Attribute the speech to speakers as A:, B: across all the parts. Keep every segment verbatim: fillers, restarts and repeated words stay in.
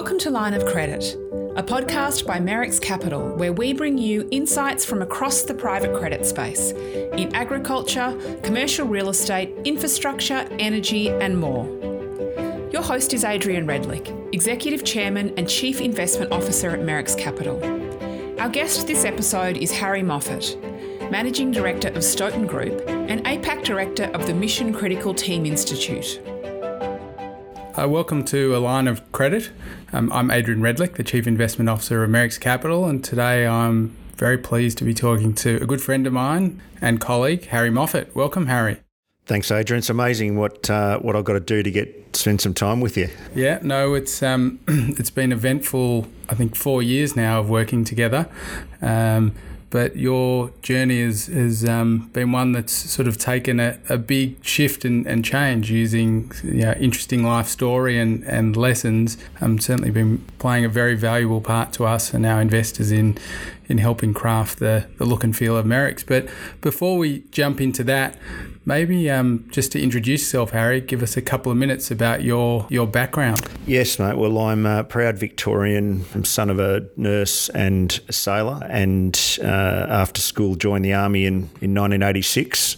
A: Welcome to Line of Credit, a podcast by Merricks Capital, where we bring you insights from across the private credit space in agriculture, commercial real estate, infrastructure, energy, and more. Your host is Adrian Redlich, Executive Chairman and Chief Investment Officer at Merricks Capital. Our guest this episode is Harry Moffat, Managing Director of Stoughton Group and A PAC Director of the Mission Critical Team Institute.
B: Uh, welcome to A Line of Credit. Um, I'm Adrian Redlich, the Chief Investment Officer of Merricks Capital, and today I'm very pleased to be talking to a good friend of mine and colleague, Harry Moffat. Welcome, Harry.
C: Thanks, Adrian. It's amazing what uh, what I've got to do to get spend some time with you.
B: Yeah, no, it's um, it's been eventful. I think four years now of working together. Um, But your journey has, has um, been one that's sort of taken a, a big shift and, and change using you know, interesting life story and, and lessons. Um, certainly been playing a very valuable part to us and our investors in in helping craft the, the look and feel of Merricks. But before we jump into that, maybe um, just to introduce yourself, Harry, give us a couple of minutes about your, your background.
C: Yes, mate. Well, I'm a proud Victorian, I'm son of a nurse and a sailor, and uh, after school joined the Army in, in nineteen eighty-six.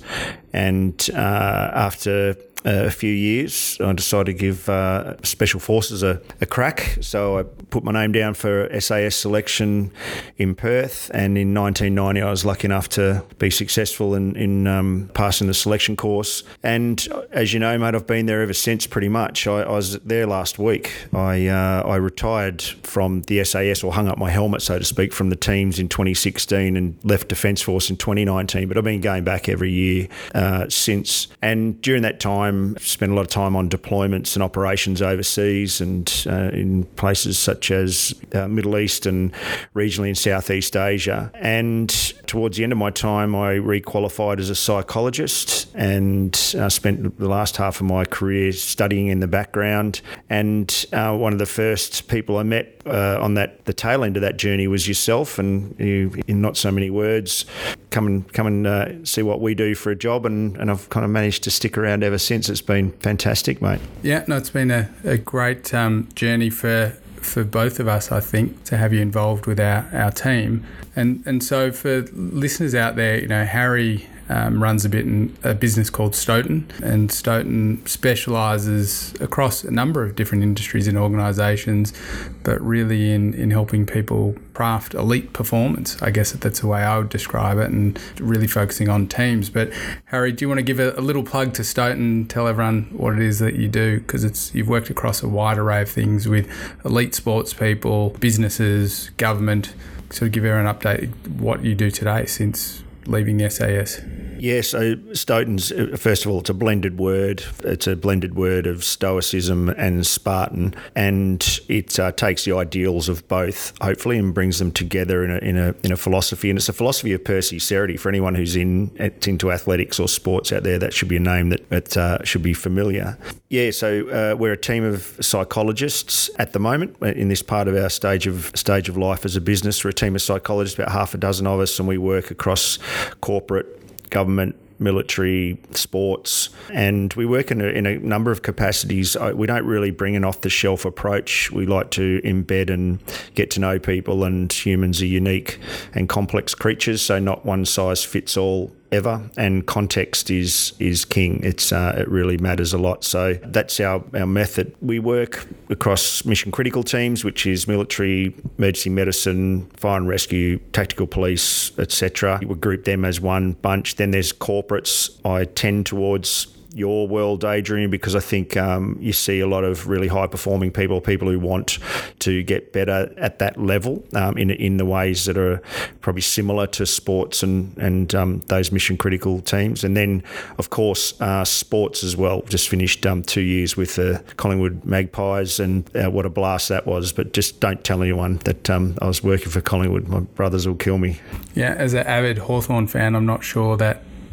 C: And uh, after a few years, I decided to give uh, Special Forces a, a crack. So I put my name down for S A S selection in Perth, and in nineteen ninety I was lucky enough to be successful in, in um, passing the selection course. And as you know, mate, I've been there ever since pretty much. I, I was there last week. I uh, I retired from the S A S, or hung up my helmet, so to speak, from the teams in twenty sixteen and left Defence Force in twenty nineteen. But I've been going back every year uh, since. And during that time, spent a lot of time on deployments and operations overseas and uh, in places such as uh, Middle East and regionally in Southeast Asia. And towards the end of my time, I requalified as a psychologist and uh, spent the last half of my career studying in the background. And uh, one of the first people I met uh, on that the tail end of that journey was yourself, and you, in not so many words, come and come and uh, see what we do for a job. And, and I've kind of managed to stick around ever since. It's been fantastic, mate.
B: Yeah, no, it's been a, a great um, journey for for both of us, I think, to have you involved with our, our team. And and so for listeners out there, you know, Harry um, runs a bit in a business called Stoughton, and Stoughton specialises across a number of different industries and organisations, but really in, in helping people craft elite performance. I guess that's the way I would describe it, and really focusing on teams. But Harry, do you want to give a, a little plug to Stoughton, tell everyone what it is that you do? Because it's you've worked across a wide array of things with elite sports people, businesses, government. Sort of give everyone an update what you do today since leaving the S A S.
C: Yeah, so Stoughton's, first of all, it's a blended word. It's a blended word of stoicism and Spartan, and it uh, takes the ideals of both, hopefully, and brings them together in a in a in a philosophy. And it's a philosophy of Percy-Cerity. For anyone who's in into athletics or sports out there, that should be a name that, that uh, should be familiar. Yeah, so uh, we're a team of psychologists at the moment in this part of our stage of stage of life as a business. We're a team of psychologists, about half a dozen of us, and we work across corporate, government, military, sports, and we work in a, in a number of capacities. We don't really bring an off-the-shelf approach. We like to embed and get to know people, and humans are unique and complex creatures, so not one size fits all ever, and context is is king. It's uh, it really matters a lot. So that's our, our method. We work across mission critical teams, which is military, emergency medicine, fire and rescue, tactical police, et cetera. We group them as one bunch. Then there's corporates. I tend towards your world, Adrian, because I think um, you see a lot of really high-performing people, people who want to get better at that level um, in in the ways that are probably similar to sports and, and um, those mission-critical teams. And then, of course, uh, sports as well. Just finished um, two years with the Collingwood Magpies, and uh, what a blast that was. But just don't tell anyone that um, I was working for Collingwood. My brothers will kill me.
B: Yeah, as an avid Hawthorn fan, I'm not sure that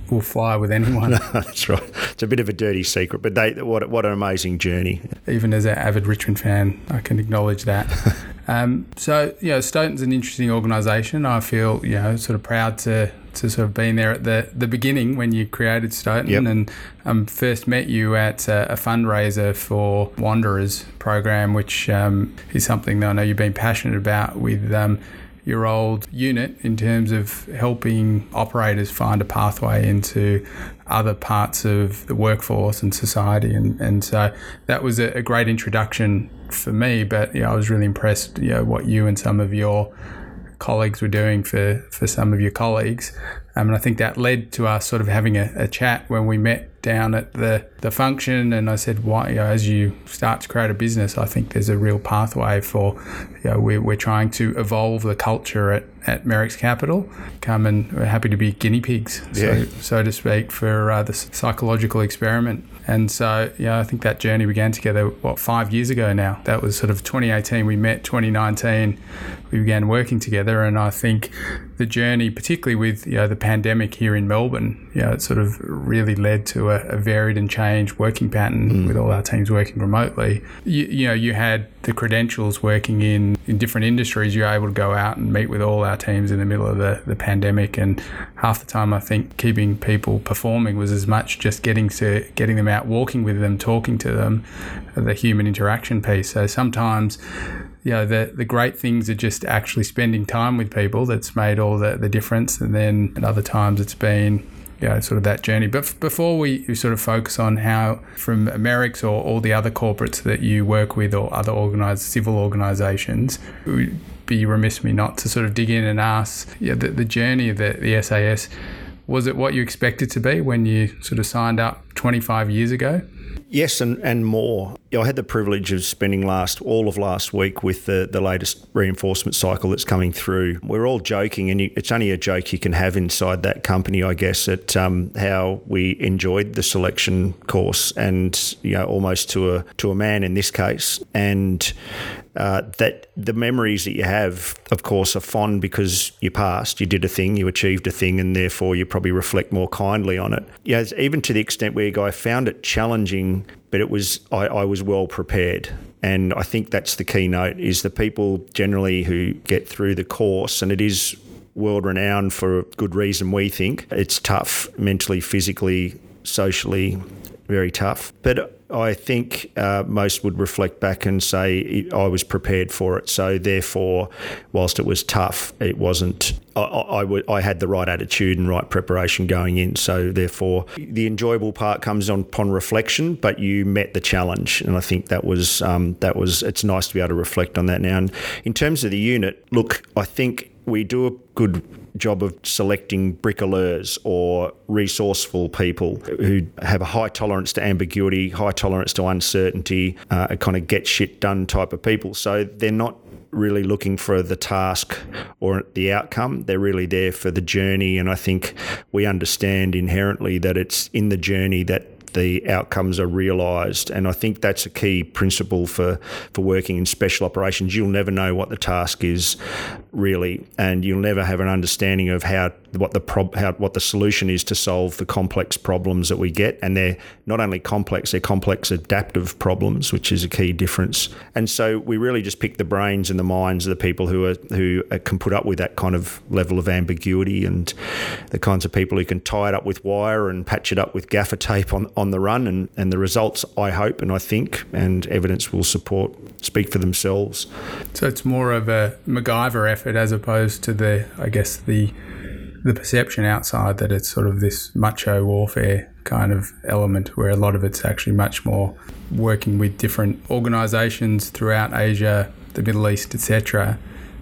B: will fly with anyone.
C: No, that's right. It's a bit of a dirty secret, but they what what an amazing journey.
B: Even as an avid Richmond fan, I can acknowledge that. um, so, you know, Stoughton's an interesting organisation. I feel, you know, sort of proud to to sort of been there at the, the beginning when you created Stoughton. Yep. And um, first met you at a, a fundraiser for Wanderers program, which um, is something that I know you've been passionate about with um, your old unit in terms of helping operators find a pathway into other parts of the workforce and society. And, and so that was a, a great introduction for me, but you know, I was really impressed, you know, what you and some of your colleagues were doing for, for some of your colleagues. Um, and I think that led to us sort of having a, a chat when we met down at the, the function. And I said, why, you know, as you start to create a business, I think there's a real pathway for, you know, we're, we're trying to evolve the culture at, at Merricks Capital. Come and we're happy to be guinea pigs, yeah. so, so to speak, for uh, the psychological experiment. And so, yeah, I think that journey began together, what, five years ago now. That was sort of twenty eighteen. We met twenty nineteen. We began working together. And I think the journey, particularly with, you know, the pandemic here in Melbourne, you know, it sort of really led to a, a varied and changed working pattern mm. with all our teams working remotely. You, you know, you had the credentials working in, in different industries. You're able to go out and meet with all our teams in the middle of the, the pandemic. And half the time, I think keeping people performing was as much just getting to getting them out, walking with them, talking to them, the human interaction piece. So sometimes, you know, the, the great things are just actually spending time with people that's made all the, the difference. And then at other times it's been, you know, sort of that journey. But f- before we, we sort of focus on how from Merricks or all the other corporates that you work with or other organised civil organisations, it would be remiss of me not to sort of dig in and ask, yeah, the, the journey of the, the S A S, was it what you expected to be when you sort of signed up twenty-five years ago?
C: Yes, and, and more. I had the privilege of spending last all of last week with the, the latest reinforcement cycle that's coming through. We're all joking, and you, it's only a joke you can have inside that company, I guess, at um, how we enjoyed the selection course, and you know, almost to a to a man in this case, and uh, that the memories that you have, of course, are fond because you passed, you did a thing, you achieved a thing, and therefore you probably reflect more kindly on it. Yeah, even to the extent where I found it challenging, but it was I, I was well prepared. And I think that's the keynote, is the people generally who get through the course, and it is world renowned for good reason, we think. It's tough mentally, physically, socially, very tough. But I think uh, most would reflect back and say I was prepared for it. So therefore, whilst it was tough, it wasn't. I, I, I, w- I had the right attitude and right preparation going in. So therefore, the enjoyable part comes on upon reflection. But you met the challenge, and I think that was um, that was. It's nice to be able to reflect on that now. And in terms of the unit, look, I think we do a good job of selecting bricoleurs or resourceful people who have a high tolerance to ambiguity, high tolerance to uncertainty, uh, a kind of get shit done type of people. So they're not really looking for the task or the outcome. They're really there for the journey. And I think we understand inherently that it's in the journey that the outcomes are realised. And I think that's a key principle for, for working in special operations. You'll never know what the task is really, and you'll never have an understanding of how what the prob- how what the solution is to solve the complex problems that we get. And they're not only complex, they're complex adaptive problems, which is a key difference. And so we really just pick the brains and the minds of the people who are who can put up with that kind of level of ambiguity, and the kinds of people who can tie it up with wire and patch it up with gaffer tape on, on the run. And, and the results, I hope and I think, and evidence will support, speak for themselves.
B: So it's more of a MacGyver effort as opposed to the, I guess, the the perception outside that it's sort of this macho warfare kind of element, where a lot of it's actually much more working with different organisations throughout Asia, the Middle East, et cetera,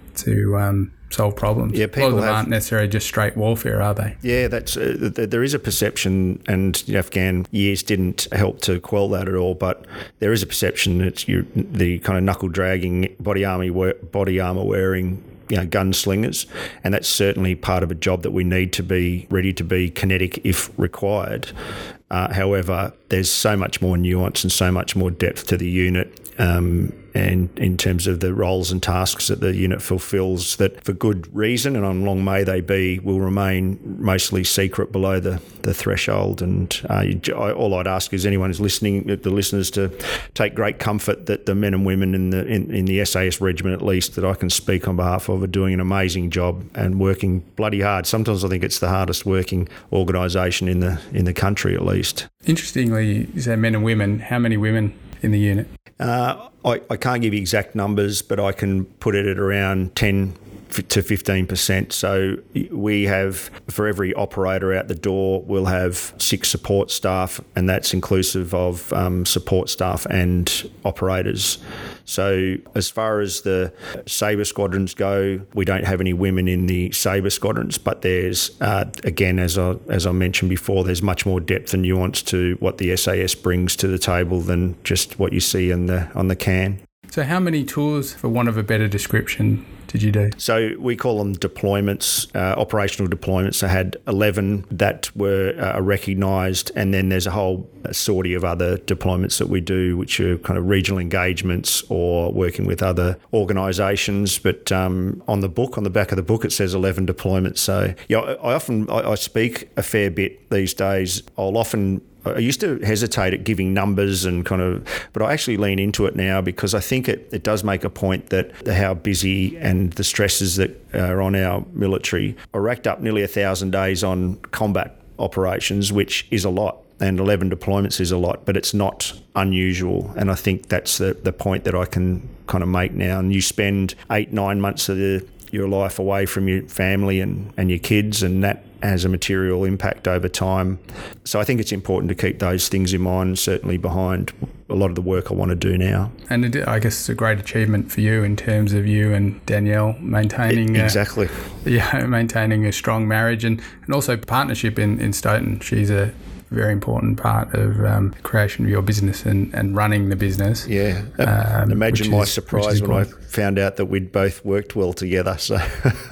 B: to um, solve problems.
C: Yeah, people
B: a lot of them
C: have,
B: aren't necessarily just straight warfare, are they?
C: Yeah, that's uh, there is a perception, and you know, Afghan years didn't help to quell that at all. But there is a perception that you the kind of knuckle dragging, body armor, body armor wearing, you know, gunslingers, and that's certainly part of a job that we need to be ready to be kinetic if required. Uh, however, there's so much more nuance and so much more depth to the unit. Um, and in terms of the roles and tasks that the unit fulfills, that for good reason, and on long may they be, will remain mostly secret below the, the threshold. And uh, you, all I'd ask is anyone who's listening, the listeners, to take great comfort that the men and women in the in, in the S A S regiment, at least, that I can speak on behalf of, are doing an amazing job and working bloody hard. Sometimes I think it's the hardest working organisation in the in the country, at least.
B: Interestingly, you say men and women. How many women in the unit?
C: Uh, I, I can't give you exact numbers, but I can put it at around ten to fifteen percent. So we have, for every operator out the door, we'll have six support staff, and that's inclusive of um, support staff and operators. So as far as the Sabre squadrons go, we don't have any women in the Sabre squadrons, but there's, uh, again, as I, as I mentioned before, there's much more depth and nuance to what the S A S brings to the table than just what you see in the, on the can.
B: So how many tours, for want of a better description, did you do?
C: So we call them deployments, uh, operational deployments. I had eleven that were uh, recognised, and then there's a whole sortie of other deployments that we do, which are kind of regional engagements or working with other organisations. But um, on the book, on the back of the book, it says eleven deployments. So yeah, I often I, I speak a fair bit these days. I'll often I used to hesitate at giving numbers and kind of, but I actually lean into it now because I think it, it does make a point that how busy and the stresses that are on our military. I racked up nearly a thousand days on combat operations, which is a lot, and eleven deployments is a lot, but it's not unusual. And I think that's the, the point that I can kind of make now. And you spend eight, nine months of the, your life away from your family and, and your kids, and that has a material impact over time. So I think it's important to keep those things in mind, certainly behind a lot of the work I want to do now.
B: And it, I guess it's a great achievement for you in terms of you and Danielle maintaining
C: it, exactly,
B: a, yeah, maintaining a strong marriage and, and also partnership in, in Stoughton. She's a very important part of um, the creation of your business and, and running the business.
C: Yeah. Um, Imagine my is, surprise when I found out that we'd both worked well together. So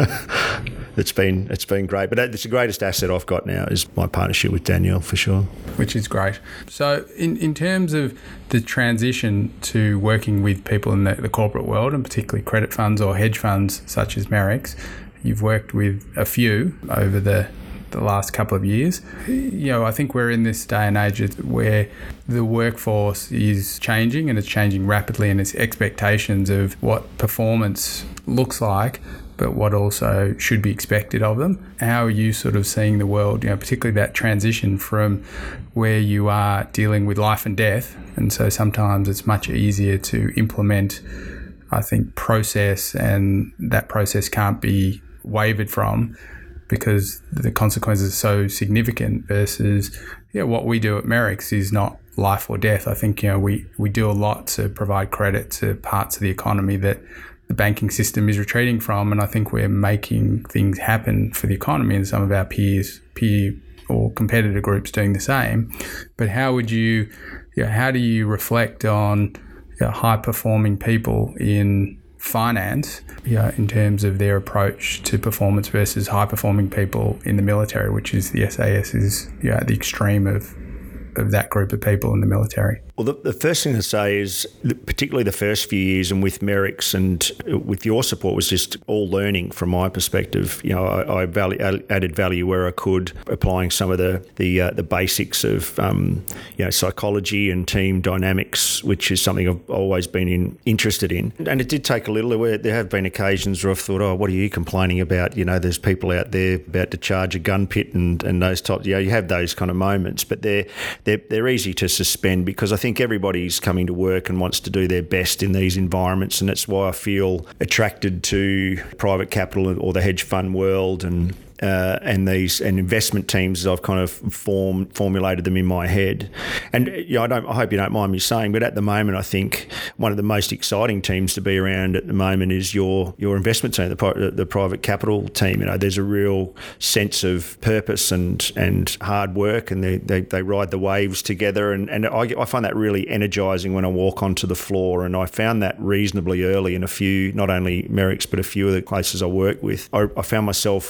C: it's been it's been great. But it's the greatest asset I've got now is my partnership with Danielle, for sure.
B: Which is great. So in, in terms of the transition to working with people in the, the corporate world, and particularly credit funds or hedge funds such as Merricks, you've worked with a few over the the last couple of years. You know, I think we're in this day and age where the workforce is changing, and it's changing rapidly, and its expectations of what performance looks like, but what also should be expected of them. How are you sort of seeing the world, you know, particularly that transition from where you are dealing with life and death, and so sometimes it's much easier to implement, I think, process, and that process can't be wavered from because the consequences are so significant, versus yeah, what we do at Merricks is not life or death. I think, you know, we, we do a lot to provide credit to parts of the economy that the banking system is retreating from, and I think we're making things happen for the economy, and some of our peers, peer or competitor groups doing the same. But how would you, you know, how do you reflect on, you know, high-performing people in finance, yeah, in terms of their approach to performance versus high-performing people in the military, which is the S A S is, yeah, at the extreme of of that group of people in the military?
C: Well, the, the first thing to say is, particularly the first few years, and with Merricks and with your support, was just all learning from my perspective. You know, I, I value, added value where I could, applying some of the the, uh, the basics of um, you know, psychology and team dynamics, which is something I've always been in, interested in. And it did take a little. Where there have been occasions where I've thought, oh, what are you complaining about? You know, there's people out there about to charge a gun pit and, and those types. You know, you have those kind of moments, but they're they're they're easy to suspend because I think I think everybody's coming to work and wants to do their best in these environments, and that's why I feel attracted to private capital or the hedge fund world and Uh, and these and investment teams. I've kind of formed formulated them in my head, and you know, I don't. I hope you don't mind me saying, but at the moment, I think one of the most exciting teams to be around at the moment is your your investment team, the, the private capital team. You know, there's a real sense of purpose and and hard work, and they they, they ride the waves together, and and I, I find that really energising when I walk onto the floor, and I found that reasonably early in a few, not only Merricks but a few of the places I work with. I, I found myself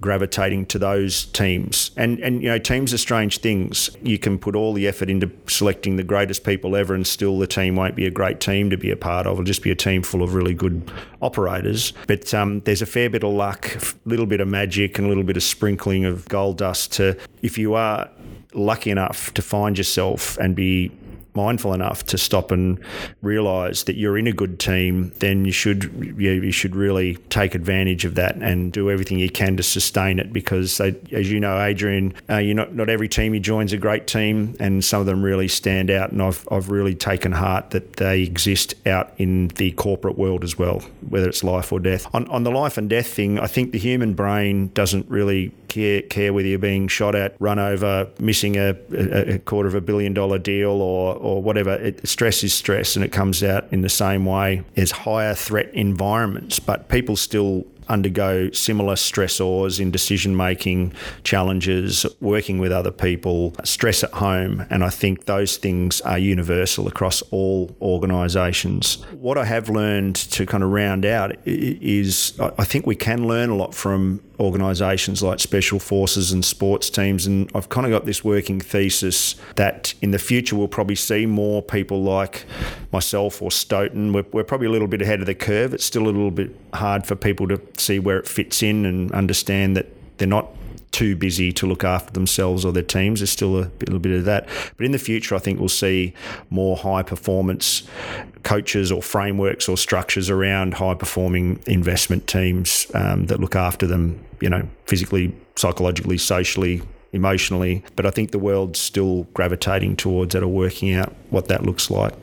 C: gravitating to those teams. And, and you know, teams are strange things. You can put all the effort into selecting the greatest people ever and still the team won't be a great team to be a part of. It'll just be a team full of really good operators. But um, there's a fair bit of luck, a little bit of magic and a little bit of sprinkling of gold dust to, if you are lucky enough to find yourself and be mindful enough to stop and realise that you're in a good team, then you should you, you should really take advantage of that and do everything you can to sustain it. Because, they, as you know, Adrian, uh, you not not every team you join is a great team, and some of them really stand out. And I've I've really taken heart that they exist out in the corporate world as well, whether it's life or death. On on the life and death thing, I think the human brain doesn't really care care whether you're being shot at, run over, missing a, a, a quarter of a billion dollar deal or or whatever. It, stress is stress, and it comes out in the same way as higher threat environments. But people still undergo similar stressors in decision-making challenges, working with other people, stress at home, and I think those things are universal across all organisations. What I have learned to kind of round out is I think we can learn a lot from organisations like Special Forces and sports teams, and I've kind of got this working thesis that in the future we'll probably see more people like myself or Stoughton. We're, we're probably a little bit ahead of the curve. It's still a little bit hard for people to see where it fits in and understand that they're not too busy to look after themselves or their teams. There's still a little bit of that. But in the future, I think we'll see more high-performance coaches or frameworks or structures around high-performing investment teams um, that look after them, you know, physically, psychologically, socially, emotionally. But I think the world's still gravitating towards that or working out what that looks like.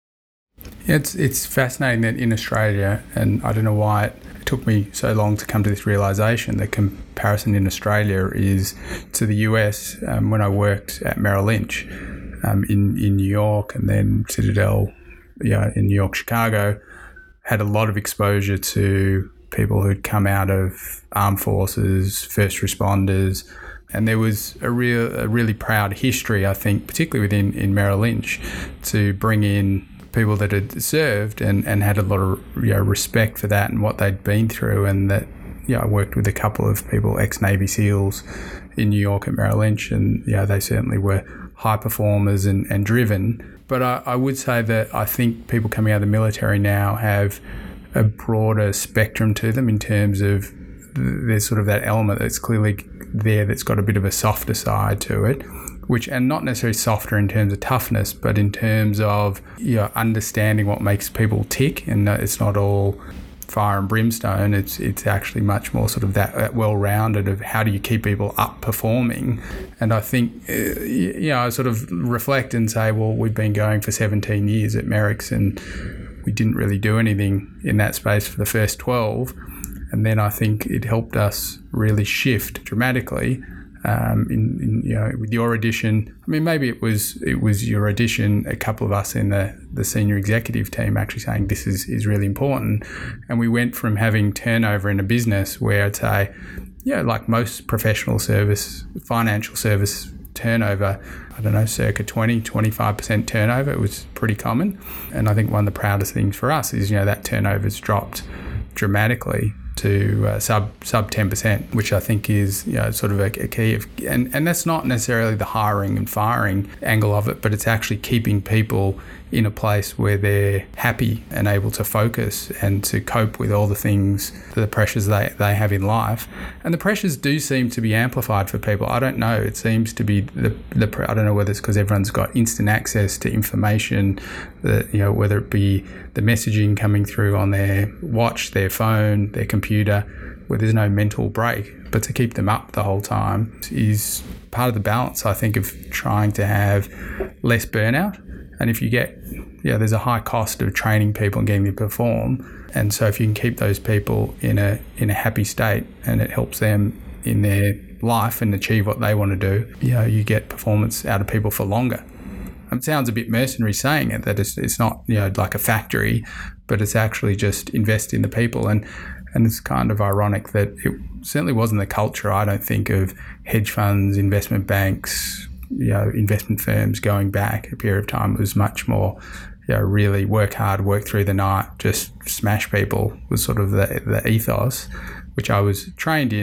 B: Yeah, it's it's fascinating that in Australia, and I don't know why it took me so long to come to this realisation, the comparison in Australia is to the U S. Um, when I worked at Merrill Lynch um, in, in New York, and then Citadel, yeah, in New York, Chicago, had a lot of exposure to people who'd come out of armed forces, first responders, and there was a real, a really proud history, I think, particularly within in Merrill Lynch, to bring in people that had served and, and had a lot of, you know, respect for that and what they'd been through. And that, you know, I worked with a couple of people, ex-Navy SEALs in New York at Merrill Lynch, and, you know, they certainly were high performers and, and driven. But I, I would say that I think people coming out of the military now have a broader spectrum to them in terms of there's sort of that element that's clearly there that's got a bit of a softer side to it, which, and not necessarily softer in terms of toughness, but in terms of, you know, understanding what makes people tick, and it's not all fire and brimstone. It's it's actually much more sort of that, that well-rounded of how do you keep people up performing. And I think, uh, you know, I sort of reflect and say, well, we've been going for seventeen years at Merricks, and we didn't really do anything in that space for the first twelve. And then I think it helped us really shift dramatically. Um, in, in you know, with your addition, I mean, maybe it was it was your addition, a couple of us in the, the senior executive team actually saying this is, is really important. And we went from having turnover in a business where I'd say, yeah, like most professional service, financial service turnover, I don't know, circa twenty, twenty-five percent turnover. It was pretty common. And I think one of the proudest things for us is, you know, that turnover's dropped dramatically to uh, sub sub ten percent, which I think is, you know, sort of a, a key of, and, and that's not necessarily the hiring and firing angle of it, but it's actually keeping people in a place where they're happy and able to focus and to cope with all the things, the pressures they, they have in life. And the pressures do seem to be amplified for people. I don't know. It seems to be the, the I don't know whether it's because everyone's got instant access to information, that, you know, whether it be the messaging coming through on their watch, their phone, their computer, where there's no mental break. But to keep them up the whole time is part of the balance, I think, of trying to have less burnout. And if you get, yeah, there's a high cost of training people and getting them to perform. And so if you can keep those people in a in a happy state and it helps them in their life and achieve what they want to do, you know, you get performance out of people for longer. It sounds a bit mercenary saying it, that it's, it's not, you know, like a factory, but it's actually just invest in the people. And and it's kind of ironic that it certainly wasn't the culture, I don't think, of hedge funds, investment banks, you know, investment firms going back a period of time. It was much more, you know, really work hard, work through the night, just smash people was sort of the, the ethos, which I was trained in.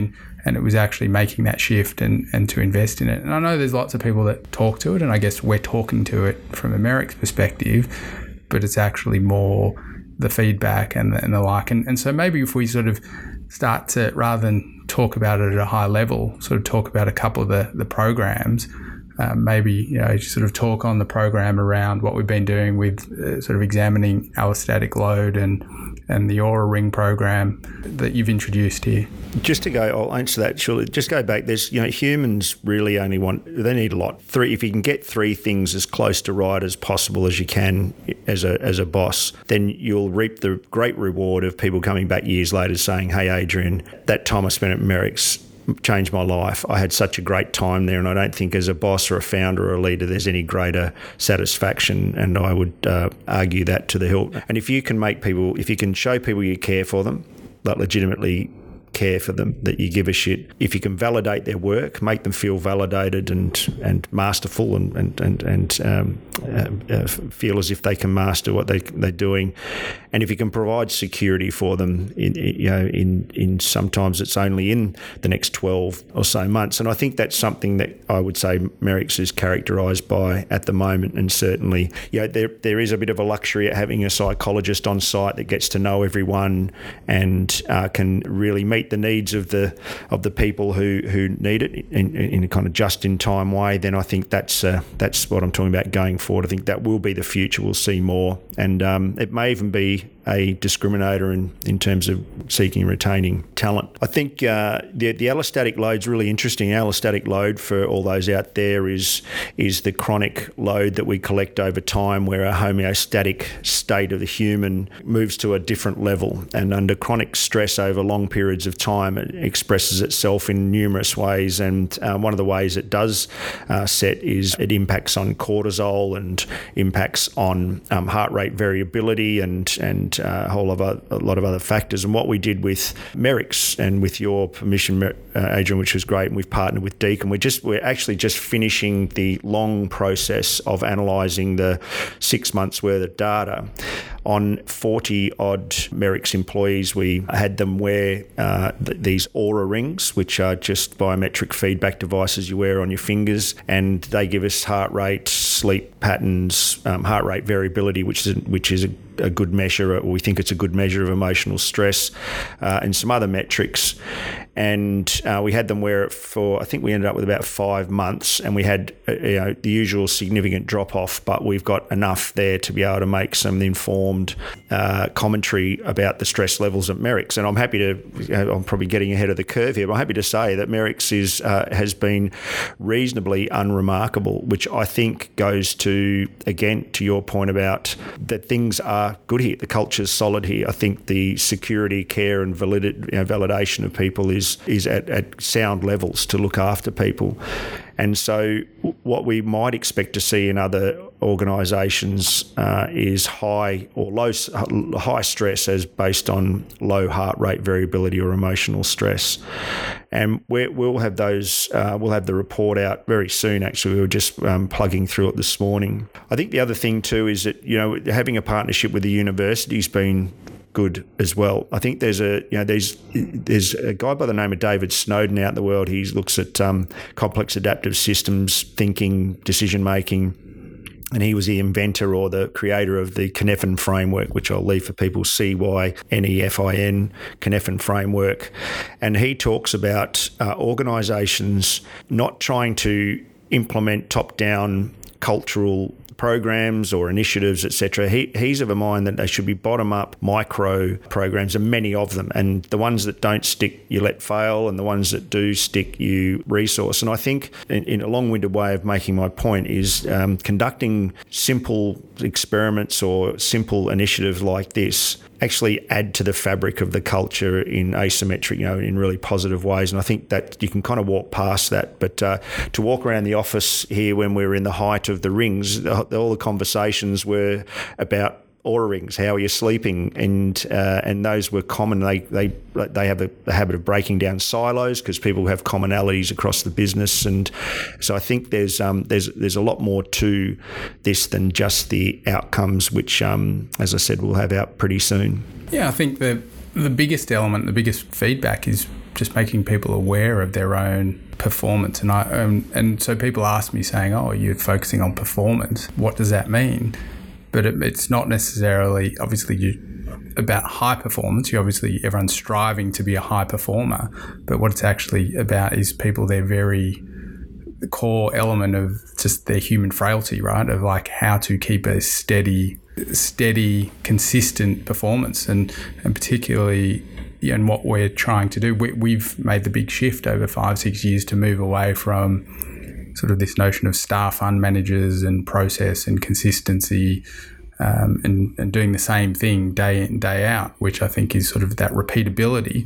B: and it was actually making that shift and, and to invest in it. And I know there's lots of people that talk to it, and I guess we're talking to it from a Merrick's perspective, but it's actually more the feedback and the, and the like. And, and so maybe if we sort of start to, rather than talk about it at a high level, sort of talk about a couple of the, the programs, um, maybe, you know, sort of talk on the program around what we've been doing with uh, sort of examining allostatic load and and the Aura Ring program that you've introduced here.
C: Just to go, I'll answer that surely. Just go back. There's, you know, humans really only want, they need a lot. Three, if you can get three things as close to right as possible as you can as a as a boss, then you'll reap the great reward of people coming back years later saying, "Hey, Adrian, that time I spent at Merrick's changed my life. I had such a great time there, and I don't think as a boss or a founder or a leader there's any greater satisfaction," and I would uh, argue that to the hilt. And if you can make people, if you can show people you care for them, that legitimately care for them, that you give a shit, if you can validate their work, make them feel validated and and masterful and and and, and um, uh, uh, feel as if they can master what they they're doing, and if you can provide security for them, in, you know, in in sometimes it's only in the next twelve or so months, and I think that's something that I would say Merrick's is characterised by at the moment, and certainly, you know, there there is a bit of a luxury at having a psychologist on site that gets to know everyone and uh, can really meet the needs of the of the people who, who need it in, in a kind of just in time way. Then I think that's uh, that's what I'm talking about going forward. I think that will be the future. We'll see more, and um, it may even be a discriminator in, in terms of seeking and retaining talent. I think uh, the the allostatic load's really interesting. Allostatic load, for all those out there, is is the chronic load that we collect over time, where a homeostatic state of the human moves to a different level, and under chronic stress over long periods of time, it expresses itself in numerous ways. And uh, one of the ways it does uh, set is it impacts on cortisol and impacts on um, heart rate variability and and Uh, a whole of a, a lot of other factors. And what we did with Merrick's, and with your permission, uh, Adrian, which was great, and we've partnered with Deakin, we're just we're actually just finishing the long process of analysing the six months worth of data on forty odd Merrick's employees. We had them wear uh, th- these Aura rings, which are just biometric feedback devices you wear on your fingers, and they give us heart rate, sleep patterns, um, heart rate variability, which is which is a, a good measure, or we think it's a good measure of emotional stress, uh, and some other metrics. And uh, we had them wear it for, I think we ended up with about five months, and we had uh, you know, the usual significant drop off, but we've got enough there to be able to make some informed uh, commentary about the stress levels at Merrick's. And I'm happy to, you know, I'm probably getting ahead of the curve here, but I'm happy to say that Merrick's is uh, has been reasonably unremarkable, which I think goes to, again, to your point about that things are good here. The culture's solid here. I think the security, care and valid, you know, validation of people is is at, at sound levels to look after people. And so what we might expect to see in other organisations uh, is high or low high stress as based on low heart rate variability or emotional stress. And we're, we'll have those. Uh, we'll have the report out very soon. Actually, we were just um, plugging through it this morning. I think the other thing too is that, you know, having a partnership with the university's been good as well. I think there's a you know there's there's a guy by the name of David Snowden out in the world. He looks at um, complex adaptive systems thinking, decision making, and he was the inventor or the creator of the Cynefin framework, which I'll leave for people. C Y N E F I N, Cynefin framework, and he talks about uh, organisations not trying to implement top-down cultural programs or initiatives, et cetera. He, he's of a mind that they should be bottom-up micro programs, and many of them. And the ones that don't stick, you let fail, and the ones that do stick, you resource. And I think, in, in a long-winded way of making my point, is um, conducting simple experiments or simple initiatives like this actually add to the fabric of the culture in asymmetric, you know, in really positive ways. And I think that you can kind of walk past that. But uh, to walk around the office here when we were in the height of the rings, all the conversations were about Aura rings. How are you sleeping? And uh, and those were common. They they they have the, the habit of breaking down silos because people have commonalities across the business. And so I think there's um there's there's a lot more to this than just the outcomes, which um as I said, we'll have out pretty soon.
B: Yeah, I think the the biggest element, the biggest feedback is just making people aware of their own performance. And I um, and so people ask me saying, oh, you're focusing on performance. What does that mean? But it, it's not necessarily, obviously, you, about high performance. You obviously, everyone's striving to be a high performer. But what it's actually about is people, they're very, the core element of just their human frailty, right? Of like how to keep a steady, steady, consistent performance. And, and particularly, and what we're trying to do, we, we've made the big shift over five, six years to move away from sort of this notion of star fund managers and process and consistency, um, and, and doing the same thing day in, day out, which I think is sort of that repeatability.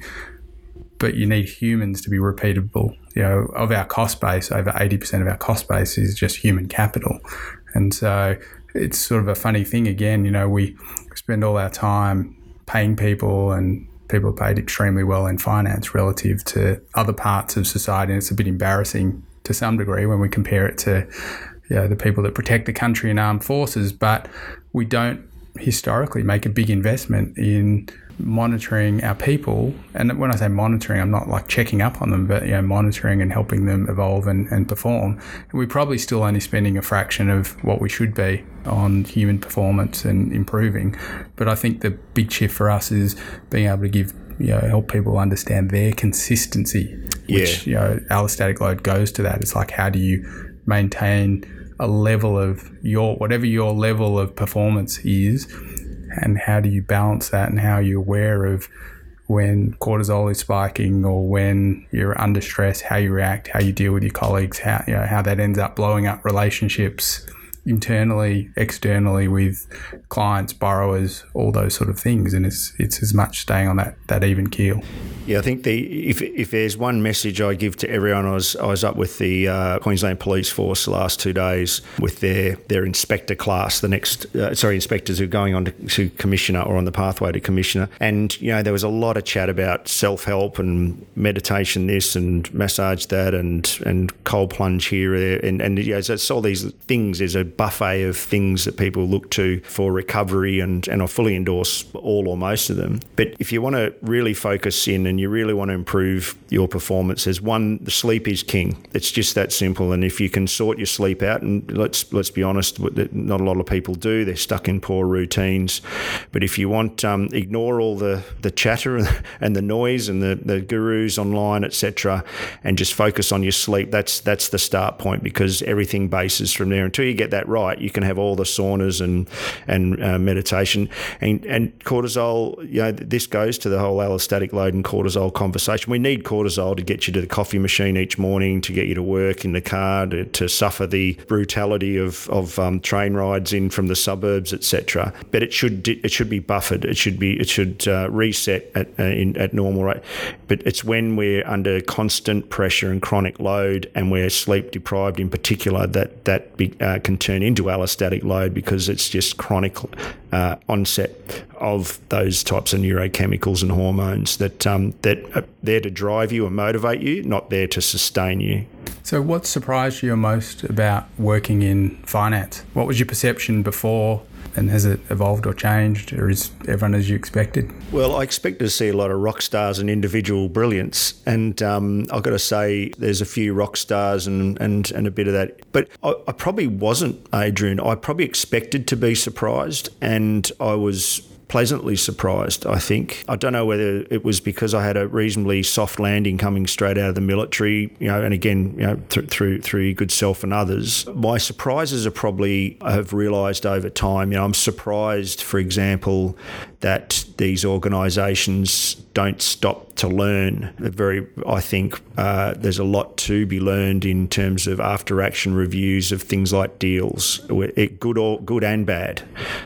B: But you need humans to be repeatable. You know, of our cost base, over eighty percent of our cost base is just human capital. And so it's sort of a funny thing again, you know, we spend all our time paying people, and people are paid extremely well in finance relative to other parts of society. And it's a bit embarrassing to some degree when we compare it to, you know, the people that protect the country in armed forces, but we don't historically make a big investment in monitoring our people. And when I say monitoring, I'm not like checking up on them, but, you know, monitoring and helping them evolve and, and perform. And we're probably still only spending a fraction of what we should be on human performance and improving. But I think the big shift for us is being able to give, you know, help people understand their consistency, which, yeah. you know, allostatic load goes to that. It's like, how do you maintain a level of your, whatever your level of performance is, and how do you balance that, and how are you aware of when cortisol is spiking or when you're under stress, how you react, how you deal with your colleagues, how, you know, how that ends up blowing up relationships internally, externally with clients, borrowers, all those sort of things. And it's it's as much staying on that, that even keel.
C: Yeah, I think the if if there's one message I give to everyone, I was I was up with the uh, Queensland Police Force the last two days with their their inspector class, the next uh, sorry inspectors who are going on to, to commissioner or on the pathway to commissioner, and you know there was a lot of chat about self help and meditation this and massage that and and cold plunge here and and you know, so it's all these things. There's a buffet of things that people look to for recovery, and and I fully endorse all or most of them. But if you want to really focus in and you really want to improve your performance, there's one, the sleep is king. It's just that simple. And if you can sort your sleep out, and let's let's be honest, not a lot of people do. They're stuck in poor routines. But if you want, um, ignore all the, the chatter and the noise and the, the gurus online, et cetera, and just focus on your sleep. That's that's the start point, because everything bases from there. Until you get that right, you can have all the saunas and and uh, meditation and and cortisol. You know, this goes to the whole allostatic load and cortisol conversation. We need cortisol to get you to the coffee machine each morning, to get you to work in the car, to, to suffer the brutality of of um, train rides in from the suburbs, et cetera. But it should it should be buffered. It should be it should uh, reset at uh, in, at normal rate. But it's when we're under constant pressure and chronic load, and we're sleep deprived in particular, that that be, uh, can turn into allostatic load, because it's just chronic uh, onset of those types of neurochemicals and hormones that um, that are there to drive you and motivate you, not there to sustain you.
B: So what surprised you most about working in finance? What was your perception before, and has it evolved or changed, or is everyone as you expected?
C: Well, I expected to see a lot of rock stars and individual brilliance, and um, I've got to say there's a few rock stars and, and, and a bit of that. But I, I probably wasn't, Adrian. I probably expected to be surprised, and I was pleasantly surprised, I think. I don't know whether it was because I had a reasonably soft landing coming straight out of the military, you know, and again, you know, th- through through good self and others. My surprises are probably, I have realised over time, you know, I'm surprised, for example, that these organisations don't stop to learn. They're very, I think uh, there's a lot to be learned in terms of after action reviews of things like deals, good or good and bad.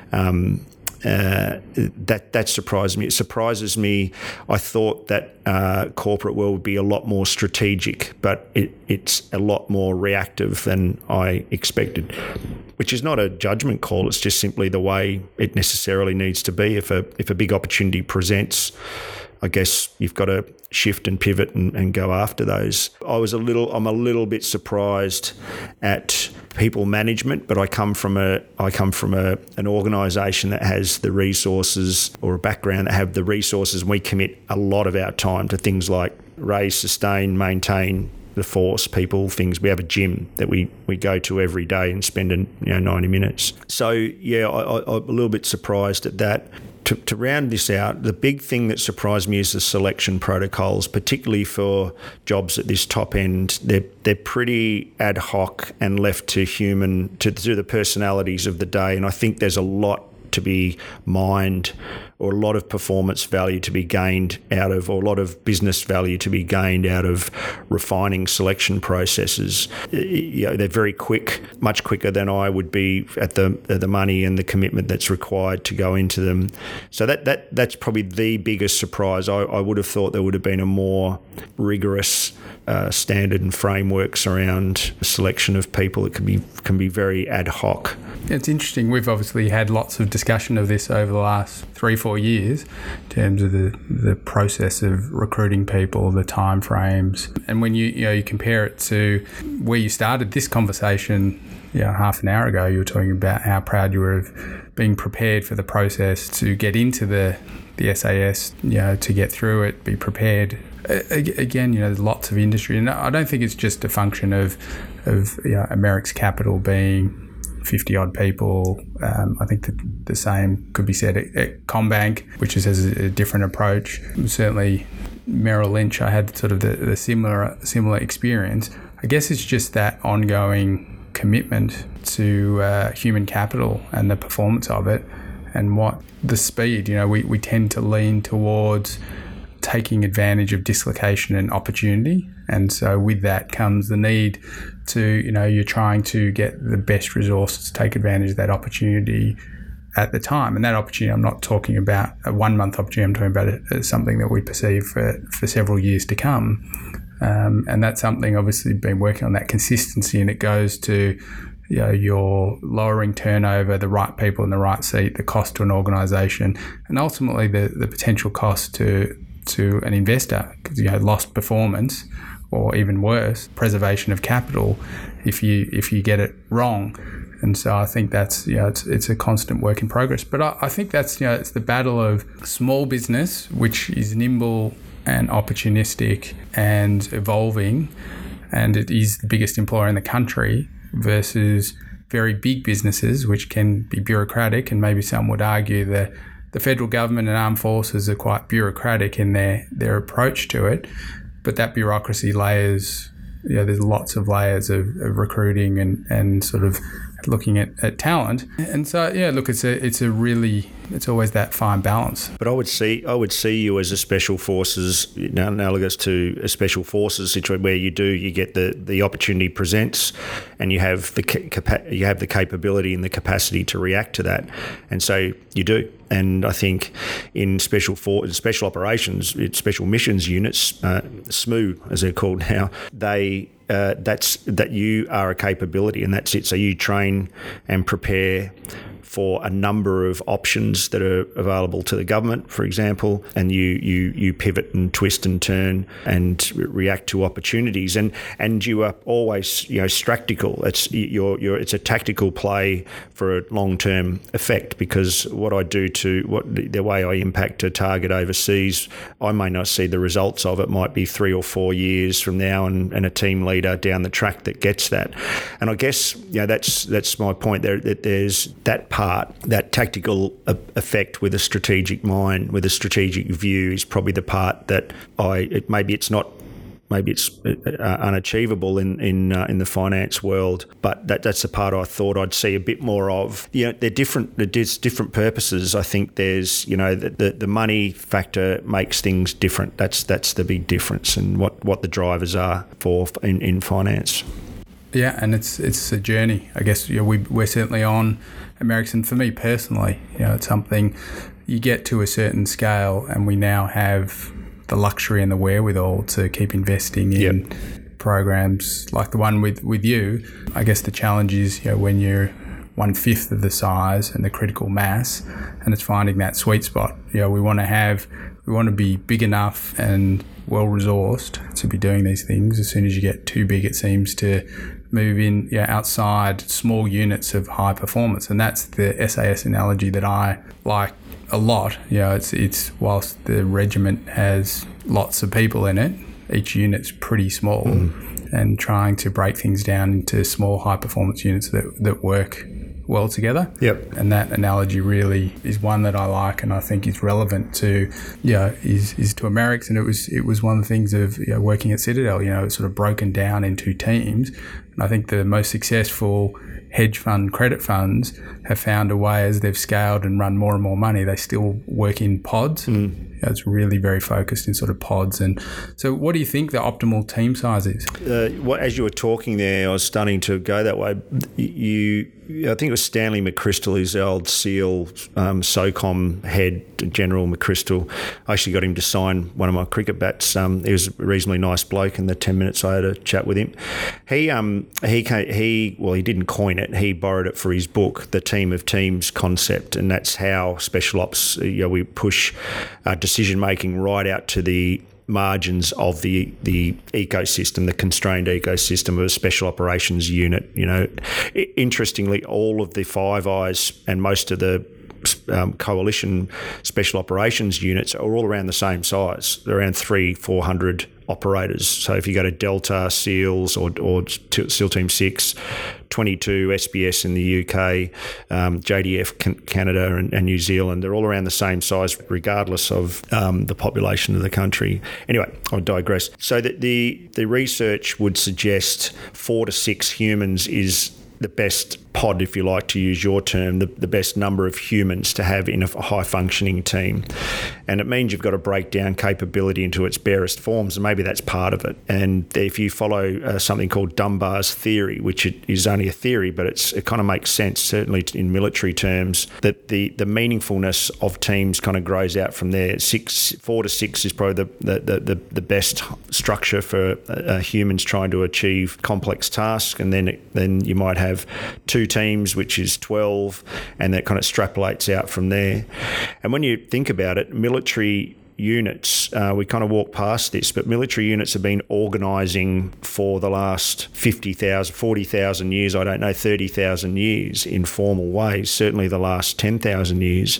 C: Um, Uh, that that surprised me. It surprises me. I thought that uh, corporate world would be a lot more strategic, but it, it's a lot more reactive than I expected, which is not a judgment call. It's just simply the way it necessarily needs to be. If a if a big opportunity presents, I guess you've got to shift and pivot and, and go after those. I was a little, I'm a little bit surprised at people management, but I come from a, I come from a, an organisation that has the resources, or a background that have the resources, and we commit a lot of our time to things like raise, sustain, maintain the force, people, things. We have a gym that we, we go to every day and spend, you know, ninety minutes. So, yeah, I, I, I'm a little bit surprised at that. To, to round this out, the big thing that surprised me is the selection protocols, particularly for jobs at this top end. They're, they're pretty ad hoc and left to human, to, to the personalities of the day. And I think there's a lot to be mined, or a lot of performance value to be gained out of, or a lot of business value to be gained out of refining selection processes. You know, they're very quick, much quicker than I would be at the at the money and the commitment that's required to go into them. So that that that's probably the biggest surprise. I, I would have thought there would have been a more rigorous uh, standard and frameworks around selection of people. It can be can be very ad hoc.
B: It's interesting. We've obviously had lots of discussion of this over the last three, four years in terms of the, the process of recruiting people, the time frames. And when you you know you compare it to where you started this conversation, you know, half an hour ago, you were talking about how proud you were of being prepared for the process to get into the, the S A S, you know, to get through it, be prepared. Again, you know, there's lots of industry. And I don't think it's just a function of, of you know, Merricks Capital being fifty odd people. Um, I think that the same could be said at, at CommBank, which is, has a, a different approach. Certainly Merrill Lynch, I had sort of the, the similar similar experience. I guess it's just that ongoing commitment to uh, human capital and the performance of it, and what the speed, you know, we, we tend to lean towards taking advantage of dislocation and opportunity. And so with that comes the need to, you know, you're trying to get the best resources to take advantage of that opportunity at the time. And that opportunity, I'm not talking about a one month opportunity, I'm talking about it as something that we perceive for, for several years to come. Um, and that's something obviously been working on, that consistency, and it goes to, you know, you're lowering turnover, the right people in the right seat, the cost to an organisation, and ultimately the, the potential cost to to an investor, because, you know, lost performance, or even worse, preservation of capital if you if you get it wrong. And so I think that's, you know, it's it's a constant work in progress. But I, I think that's, you know, it's the battle of small business, which is nimble and opportunistic and evolving, and it is the biggest employer in the country, versus very big businesses, which can be bureaucratic, and maybe some would argue that the federal government and armed forces are quite bureaucratic in their, their approach to it. But that bureaucracy layers, you know, there's lots of layers of, of recruiting and, and sort of looking at, at talent. And so, yeah, look, it's a it's a really, it's always that fine balance.
C: But I would see I would see you as a special forces, you know, analogous to a special forces situation where you do you get the, the opportunity presents, and you have the capa- you have the capability and the capacity to react to that, and so you do. And I think in special for special operations, special missions units, uh, S M U as they're called now, they. Uh, that's that you are a capability, and that's it. So you train and prepare for a number of options that are available to the government, for example, and you you you pivot and twist and turn and react to opportunities, and and you are always, you know, stractical. It's you're you're it's a tactical play for a long term effect, because what I do to what the way I impact a target overseas, I may not see the results of it. Might be three or four years from now, and, and a team leader down the track that gets that. And I guess, you know, that's that's my point there, that there's that part. Part, that tactical effect with a strategic mind, with a strategic view, is probably the part that I. It, maybe it's not, maybe it's uh, unachievable in in uh, in the finance world, but that that's the part I thought I'd see a bit more of. You know, they're different. There's different purposes. I think there's, you know, the, the the money factor makes things different. That's that's the big difference, and what, what the drivers are for in, in finance.
B: Yeah, and it's it's a journey. I guess, you know, we we're certainly on at Merricks, and for me personally, you know, it's something you get to a certain scale, and we now have the luxury and the wherewithal to keep investing in yep. programs like the one with, with you. I guess the challenge is, you know, when you're one fifth of the size and the critical mass, and it's finding that sweet spot. You know, we want to have, we want to be big enough and well resourced to be doing these things. As soon as you get too big, it seems to move in, you know, outside small units of high performance, and that's the S A S analogy that I like a lot. You know, it's it's whilst the regiment has lots of people in it, each unit's pretty small, mm. and trying to break things down into small high performance units that, that work well together.
C: Yep.
B: And that analogy really is one that I like, and I think is relevant to, you know, is, is to Amerix. And it was it was one of the things of, you know, working at Citadel, you know, it's sort of broken down into teams. And I think the most successful hedge fund credit funds have found a way, as they've scaled and run more and more money, they still work in pods. Mm. You know, it's really very focused in sort of pods. And so what do you think the optimal team size is?
C: Uh, what, as you were talking there, I was starting to go that way. You, I think it was Stanley McChrystal, his old SEAL um, SOCOM head, General McChrystal. I actually got him to sign one of my cricket bats. Um, he was a reasonably nice bloke in the ten minutes I had a chat with him. He, um, he, he, well, he didn't coin it. He borrowed it for his book, The Team of Teams concept, and that's how Special Ops, you know, we push uh, decision-making right out to the margins of the the ecosystem, the constrained ecosystem of a special operations unit. You know, interestingly, all of the Five Eyes and most of the um, coalition special operations units are all around the same size. They're around three, four hundred operators. So if you go to Delta, SEALs, or, or SEAL Team Six, twenty-two S B S in the U K, um, J D F Canada and, and New Zealand, they're all around the same size regardless of um, the population of the country. Anyway, I digress. So that the, the research would suggest four to six humans is the best pod, if you like to use your term, the, the best number of humans to have in a high-functioning team. And it means you've got to break down capability into its barest forms, and maybe that's part of it. And if you follow uh, something called Dunbar's theory, which it is only a theory, but it's, it kind of makes sense, certainly in military terms, that the, the meaningfulness of teams kind of grows out from there. Six, four to six is probably the, the, the, the best structure for uh, humans trying to achieve complex tasks. And then, it, then you might have two teams, which is twelve, and that kind of extrapolates out from there. And when you think about it, military units, uh, we kind of walk past this, but military units have been organising for the last fifty thousand, forty thousand years, I don't know, thirty thousand years in formal ways, certainly the last ten thousand years.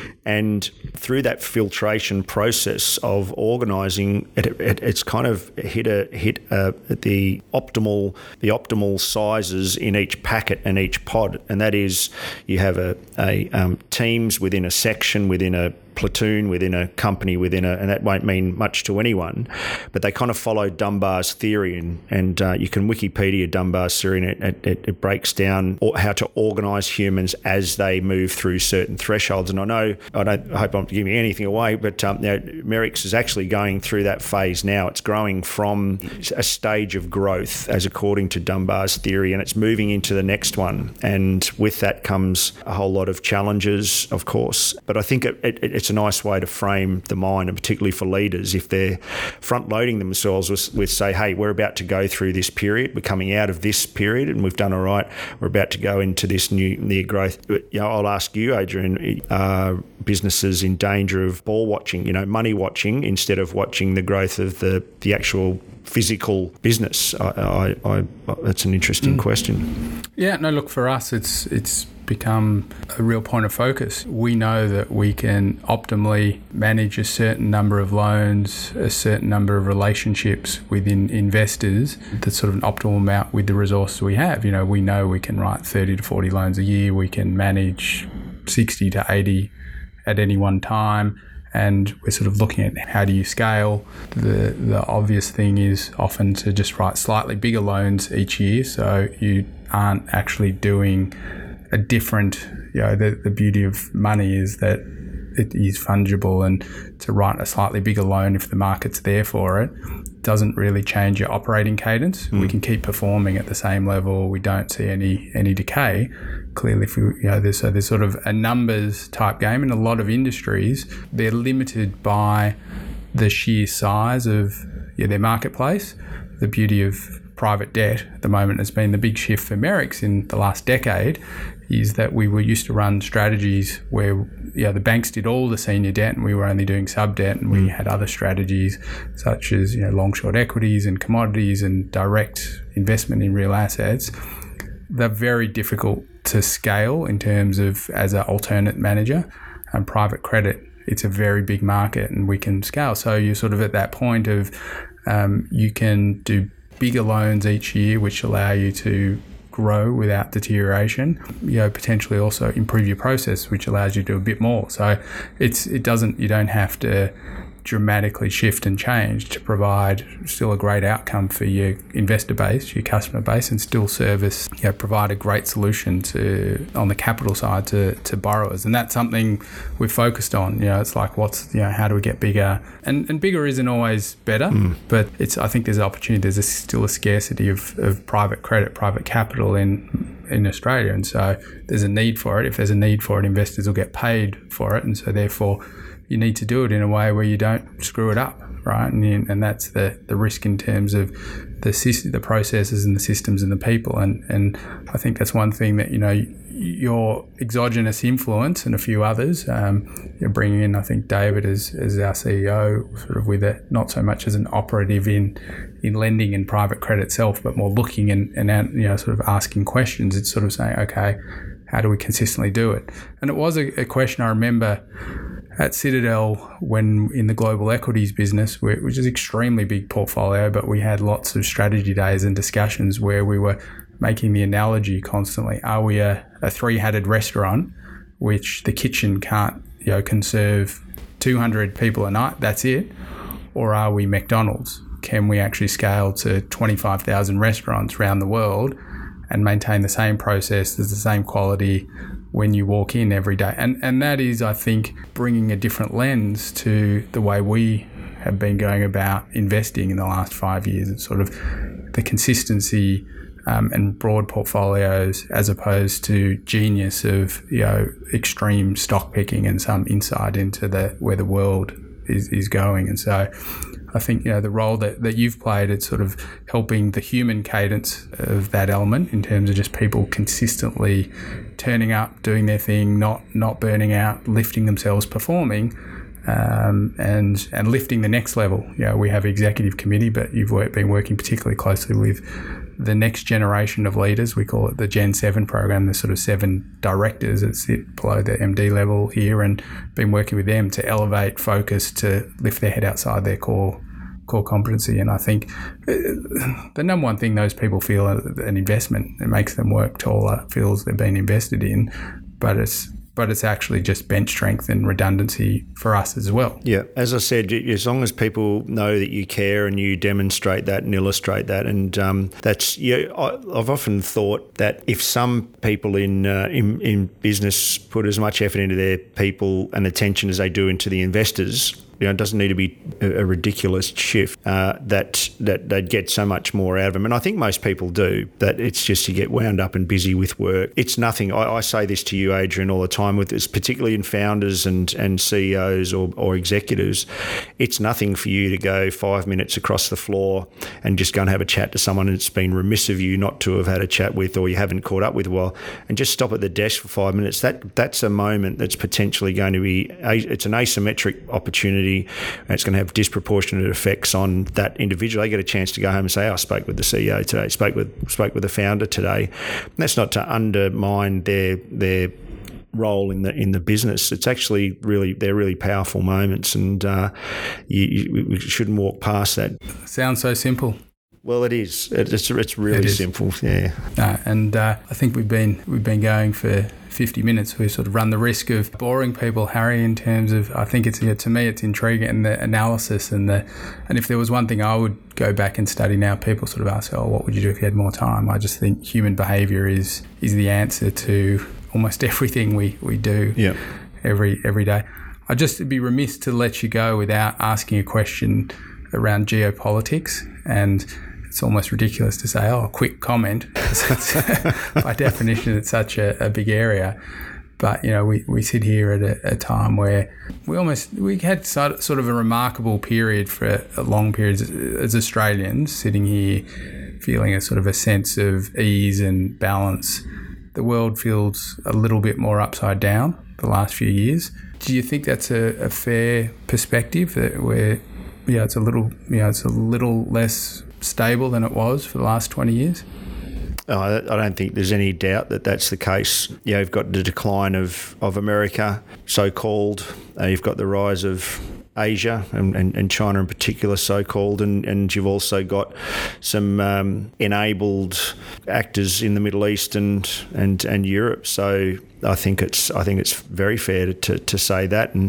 C: And through that filtration process of organising, it, it, it's kind of hit a hit a, the optimal the optimal sizes in each packet and each pod, and that is you have a, a um, teams within a section, within a platoon, within a company, within a, and that won't mean much to anyone, but they kind of follow Dunbar's theory, and, and uh, you can Wikipedia Dunbar's theory, and it, it, it breaks down how to organise humans as they move through certain thresholds. And I know, I don't I hope I'm not giving anything away, but um, you know, Merix is actually going through that phase now. It's growing from a stage of growth, as according to Dunbar's theory, and it's moving into the next one. And with that comes a whole lot of challenges, of course. But I think it, it, it's a nice way to frame the mind, and particularly for leaders, if they're front-loading themselves with, with, say, hey, we're about to go through this period, we're coming out of this period, and we've done all right, we're about to go into this new near growth. But, you know, I'll ask you, Adrian, are businesses in danger of ball watching, you know, money watching, instead of watching the growth of the, the actual physical business? I, I, I, that's an interesting mm. question.
B: Yeah, no, look, for us, it's it's become a real point of focus. We know that we can optimally manage a certain number of loans, a certain number of relationships within investors, that's sort of an optimal amount with the resources we have. You know, we know we can write thirty to forty loans a year, we can manage sixty to eighty at any one time. And we're sort of looking at how do you scale. The the obvious thing is often to just write slightly bigger loans each year, so you aren't actually doing a different, you know, the, the beauty of money is that it is fungible, and to write a slightly bigger loan if the market's there for it doesn't really change your operating cadence. Mm. We can keep performing at the same level. We don't see any any decay. Clearly, if we, you know, there's, so there's sort of a numbers type game. In a lot of industries, they're limited by the sheer size of yeah, their marketplace. The beauty of private debt at the moment has been the big shift for Merix in the last decade, is that we were used to run strategies where you know, the banks did all the senior debt and we were only doing sub debt, and we had other strategies such as you know, long short equities and commodities and direct investment in real assets. They're very difficult to scale in terms of as an alternate manager, and private credit, it's a very big market and we can scale. So you're sort of at that point of Um, you can do bigger loans each year, which allow you to grow without deterioration. You know, potentially also improve your process, which allows you to do a bit more. So it's it doesn't you don't have to dramatically shift and change to provide still a great outcome for your investor base, your customer base, and still service, you know, provide a great solution to on the capital side to, to borrowers. And that's something we've focused on. You know, it's like what's you know how do we get bigger? And and bigger isn't always better, mm. but it's I think there's an opportunity. There's a, still a scarcity of, of private credit, private capital in in Australia, and so there's a need for it. If there's a need for it, investors will get paid for it, and so therefore you need to do it in a way where you don't screw it up, right? And you, and that's the, the risk in terms of the system, the processes and the systems and the people. And and I think that's one thing that, you know, your exogenous influence and a few others, um, you're bringing in, I think, David as, as our C E O, sort of with a, not so much as an operative in in lending and private credit itself, but more looking and, and you know, sort of asking questions. It's sort of saying, okay, how do we consistently do it? And it was a, a question I remember at Citadel when in the global equities business, which is an extremely big portfolio, but we had lots of strategy days and discussions where we were making the analogy constantly. Are we a, a three-hatted restaurant which the kitchen can't, you know, can serve two hundred people a night, that's it? Or are we McDonald's? Can we actually scale to twenty-five thousand restaurants around the world and maintain the same process, the same quality when you walk in every day? And and that is, I think, bringing a different lens to the way we have been going about investing in the last five years. It's sort of the consistency um, and broad portfolios as opposed to genius of, you know, extreme stock picking and some insight into the where the world is, is going. And so I think, you know, the role that, that you've played, it's sort of helping the human cadence of that element in terms of just people consistently turning up, doing their thing, not not burning out, lifting themselves, performing, um, and and lifting the next level. You know, we have executive committee, but you've worked, been working particularly closely with the next generation of leaders. We call it the Gen seven program. There's sort of seven directors that sit below the M D level here, and been working with them to elevate focus, to lift their head outside their core core competency. And I think the number one thing those people feel, an investment, it makes them work taller, feels they're being invested in, but it's but it's actually just bench strength and redundancy for us as well.
C: Yeah, as I said, as long as people know that you care and you demonstrate that and illustrate that, and um, that's, yeah, I've often thought that if some people in, uh, in in business put as much effort into their people and attention as they do into the investors, you know, it doesn't need to be a, a ridiculous shift, uh, that that they'd get so much more out of them. And I think most people do, that it's just you get wound up and busy with work. It's nothing. I, I say this to you, Adrian, all the time, with this, particularly in founders and, and C E Os or, or executives. It's nothing for you to go five minutes across the floor and just go and have a chat to someone it's been remiss of you not to have had a chat with, or you haven't caught up with well, and just stop at the desk for five minutes. That That's a moment that's potentially going to be, it's an asymmetric opportunity. And it's going to have disproportionate effects on that individual. They get a chance to go home and say, oh, I spoke with the C E O today, spoke with spoke with the founder today. And that's not to undermine their their role in the in the business. It's actually really, they're really powerful moments, and uh, you, you, we shouldn't walk past that.
B: Sounds so simple.
C: Well, it is. It's it's really
B: it
C: simple. Yeah.
B: No, and uh, I think we've been we've been going for fifty minutes. We sort of run the risk of boring people, Harry, in terms of, I think it's, yeah, to me it's intriguing, and the analysis and the and if there was one thing I would go back and study now, people sort of ask, oh, what would you do if you had more time? I just think human behaviour is is the answer to almost everything we, we do
C: yeah.
B: every every day. I'd just be remiss to let you go without asking a question around geopolitics, and it's almost ridiculous to say, oh, a quick comment. By definition, it's such a, a big area. But, you know, we, we sit here at a, a time where we almost, we had sort of a remarkable period for a long period as, as Australians, sitting here feeling a sort of a sense of ease and balance. The world feels a little bit more upside down the last few years. Do you think that's a, a fair perspective, that we're, yeah, it's a little, you know, it's a little less stable than it was for the last twenty years?
C: Oh, I don't think there's any doubt that that's the case. You know, you've got the decline of, of America, so-called. Uh, you've got the rise of Asia and, and, and China in particular, so-called, and, and you've also got some um, enabled actors in the Middle East and and, and Europe. So I think it's I think it's very fair to, to, to say that. And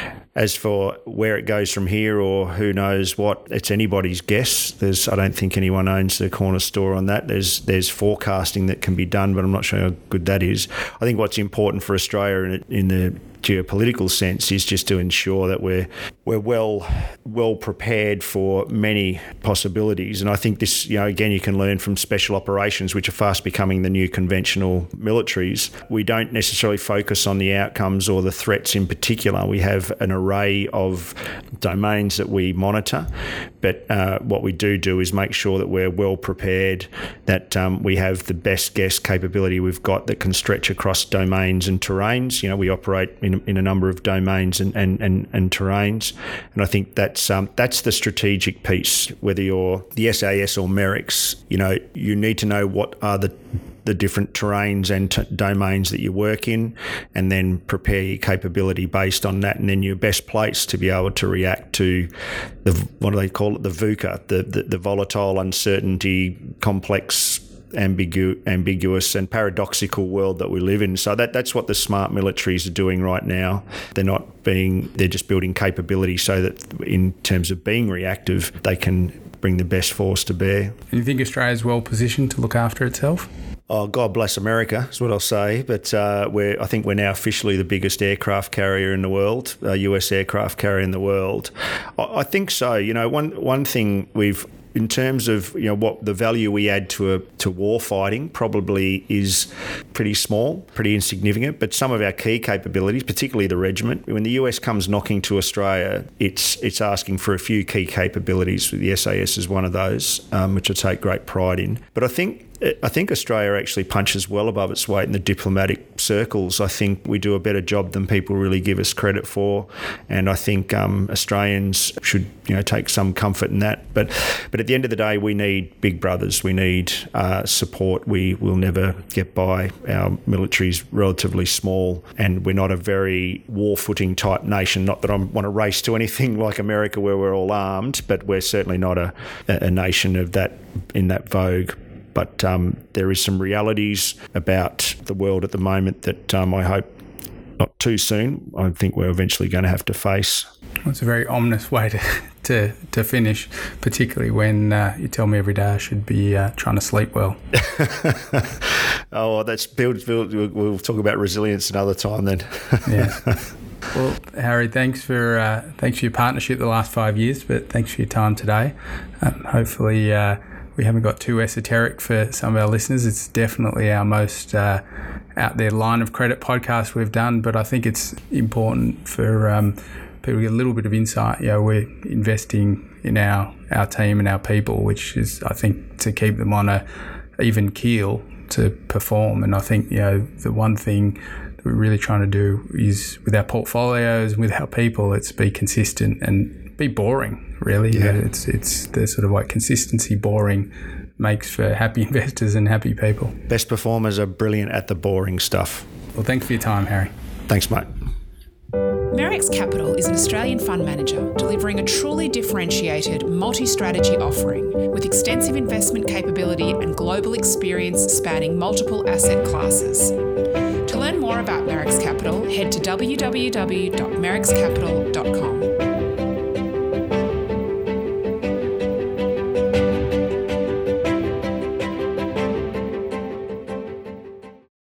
C: as for where it goes from here or who knows what, it's anybody's guess. There's I don't think anyone owns the corner store on that. There's there's forecasting that can be done, but I'm not sure how good that is. I think what's important for Australia in, in the geopolitical sense is just to ensure that we're we're well well prepared for many possibilities. And I think this, you know, again, you can learn from special operations, which are fast becoming the new conventional militaries. We don't necessarily focus on the outcomes or the threats in particular. We have an array of domains that we monitor, but uh, what we do do is make sure that we're well prepared, that um, we have the best guess capability we've got that can stretch across domains and terrains. You know, we operate in, in a number of domains and, and, and, and terrains. And I think that's um, that's the strategic piece. Whether you're the S A S or Merricks, you know, you need to know what are the the different terrains and t- domains that you work in, and then prepare your capability based on that, and then you're best placed to be able to react to the, what do they call it, the VUCA, the, the, the volatile, uncertainty, complex, ambigu- ambiguous and paradoxical world that we live in. So that that's what the smart militaries are doing right now. They're not being, they're just building capability so that in terms of being reactive, they can bring the best force to bear.
B: And you think Australia's well positioned to look after itself?
C: Oh, God bless America is what I'll say. But uh, we're, I think we're now officially the biggest aircraft carrier in the world, uh, U S aircraft carrier in the world. I, I think so. You know, one one thing we've, in terms of, you know, what the value we add to a, to war fighting probably is pretty small, pretty insignificant. But some of our key capabilities, particularly the regiment, when the U S comes knocking to Australia, it's it's asking for a few key capabilities. The S A S is one of those, um, which I take great pride in. But I think I think Australia actually punches well above its weight in the diplomatic circles. I think we do a better job than people really give us credit for, and I think um, Australians should, you know, take some comfort in that. But but at the end of the day, we need big brothers. We need uh, support. We will never get by. Our military's relatively small, and we're not a very war-footing type nation. Not that I want to race to anything like America, where we're all armed, but we're certainly not a, a nation of that in that vogue. But um, there is some realities about the world at the moment that um, I hope not too soon, I think we're eventually going to have to face.
B: Well, it's a very ominous way to to, to finish, particularly when uh, you tell me every day I should be uh, trying to sleep well.
C: Oh, that's build, build. We'll talk about resilience another time then.
B: Yeah. Well, Harry, thanks for uh, thanks for your partnership the last five years, but thanks for your time today. Um, hopefully. Uh, We haven't got too esoteric for some of our listeners. It's definitely our most uh, out there line of credit podcast we've done, but I think it's important for um, people to get a little bit of insight. You know, we're investing in our, our team and our people, which is, I think, to keep them on a even keel to perform. And I think, you know, the one thing that we're really trying to do is with our portfolios, with our people, it's be consistent and be boring, really.
C: Yeah.
B: You know, it's it's the sort of like consistency boring makes for happy investors and happy people.
C: Best performers are brilliant at the boring stuff.
B: Well, thanks for your time, Harry.
C: Thanks, mate.
A: Merricks Capital is an Australian fund manager delivering a truly differentiated multi-strategy offering with extensive investment capability and global experience spanning multiple asset classes. To learn more about Merricks Capital, head to w w w dot merricks capital dot com.